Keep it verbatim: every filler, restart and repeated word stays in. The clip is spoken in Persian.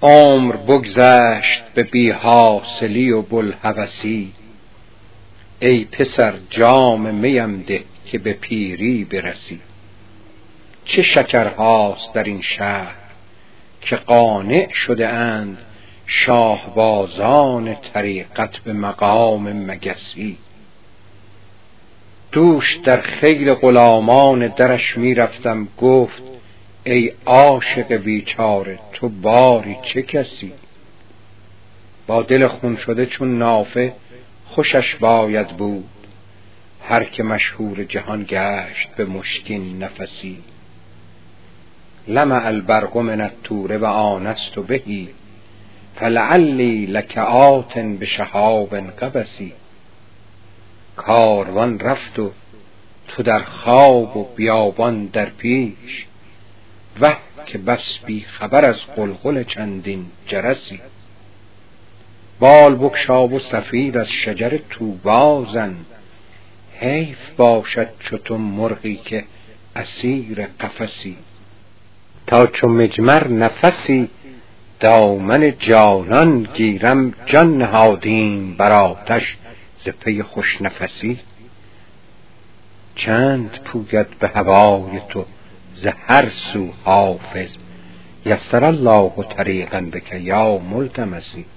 عمر بگذشت به بی حاصلی و بوالهوسی. ای پسر جام میم ده که به پیری برسی. چه شکرهاست در این شهر که قانع شده اند شاهبازان طریقت به مقام مگسی. دوش در خیل غلامان درش می رفتم، گفت ای عاشق بیچاره تو باری چه کسی. با دل خون شده چون نافه خوشش باید بود، هر که مشهور جهان گشت به مشکین نفسی. لمع البرق من الطور و آنست بهی، فلعلی لک آت بشهاب قبسی. کاروان رفت و تو در خواب و بیابان در پیش، وه که بس بی خبر از قلقل چندین جرسی. بال بگشا و صفیر از شجر طوبی زن، حیف باشد چو تو مرغی که اسیر قفسی. تا چو مجمر نفسی دامن جانان گیرم، جان نهادیم بر آتش ز پی خوش نفسی. چند پوید به هوای تو ز هر سو حافظ، یسر الله طریقا بک یا ملتمسی.